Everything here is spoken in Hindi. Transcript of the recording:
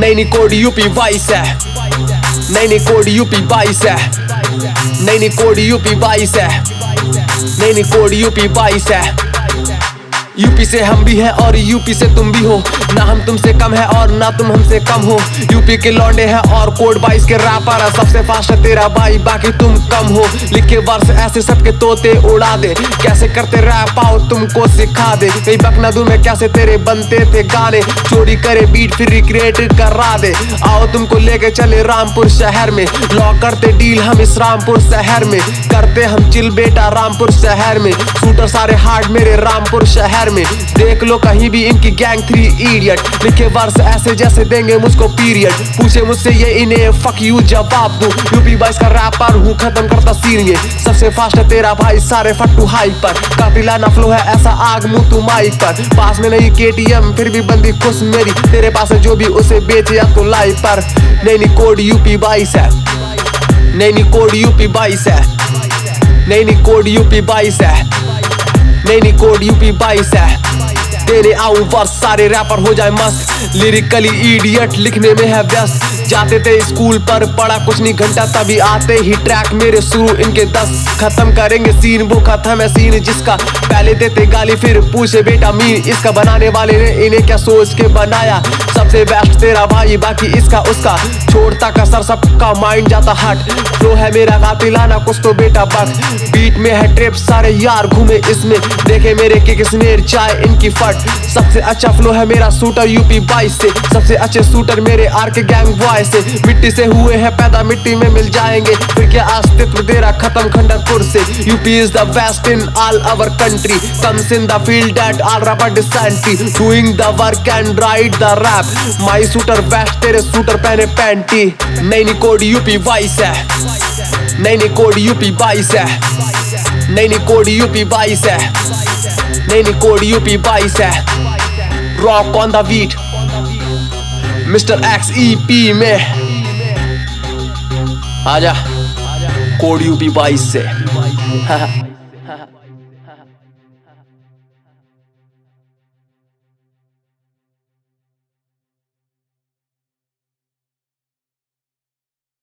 नई कोड यूपी 22 है, नई कोड यूपी 22 है, नई कोड यूपी 22 है, नई कोड यूपी 22 है। यूपी से हम भी हैं और यूपी से तुम भी हो, ना हम तुमसे कम है और ना तुम हमसे कम हो। यूपी के लौंडे हैं और कोड 22 के रैपर, सबसे फास्ट है तेरा भाई बाकी तुम कम हो। लिखे वर्ष ऐसे सबके तोते उड़ा दे, कैसे करते रैप आओ तुमको सिखा दे। कहीं बकना दूं मैं कैसे तेरे बनते थे गाने, चोरी करे बीट फिर रिक्रिएट करा दे। आओ तुमको लेके चले रामपुर शहर में, लॉ करते डील हम इस रामपुर शहर में। करते हम चिल बेटा रामपुर शहर में, शूटर सारे हार्ड मेरे रामपुर शहर में। देख लो कहीं भी इनकी गैंग 3 इडियट, लिखे वर्ष ऐसे जैसे देंगे मुझको पीरियड। पूछे मुझसे ये इन्हें फक यू जवाब दूं, यूपी 22 का रैपर हूँ खत्म करता सीन ये। सबसे फास्ट है तेरा भाई सारे फट्टू हाइप पर, कातिलाना फ्लो है ऐसा आग मुंह तू माइक पर। पास में नहीं KTM फिर भी बंदी खुश मेरी, तेरे पास है जो भी उसे बेचे या तो लाइव पर। नई कोड यूपी 22 है, नई कोड यूपी 22 है, नई कोड यूपी 22 है, नई कोड यूपी 22 है। तेरे आऊं वर्ष सारे रैपर हो जाए मस्त, लिरिकली इडियट लिखने में है व्यस्त। जाते थे स्कूल पर पढ़ा कुछ नहीं घंटा, तभी आते ही ट्रैक मेरे शुरू इनके 10। खत्म करेंगे सीन वो खत्म है सीन जिसका, पहले देते गाली फिर पूछे बेटा मीन इसका। बनाने वाले ने इन्हें क्या सोच के बनाया, सबसे बेस्ट तेरा भाई बाकी इसका उसका। छोड़ता कसर सबका माइंड जाता हट, फ्लो है मेरा कातिलाना कुछ तो बेटा बक। बीट में है ट्रिप सारे यार घूमे इसमें, देखे मेरे किक स्नेर चाय इनकी फट। सबसे अच्छा फ्लो है मेरा शूटर यूपी 22 से, सबसे अच्छे शूटर मेरे आर के गैंग बॉय से। मिट्टी से हुए हैं पैदा मिट्टी में मिल जाएंगे, फिर क्या अस्तित्व तेरा खत्म खंडरपुर से। UP is the best in all our country, comes in the field at all rapper decently, doing the work and write the rap. My shooter best तेरे शूटर पहने पैंटी। नई कोड यूपी 22 है, नई कोड यूपी 22 है, नई कोड यूपी 22 है, नई कोड यूपी 22 है। Rock on the beat Mister X EP में आजा कोड यूपी 22 से।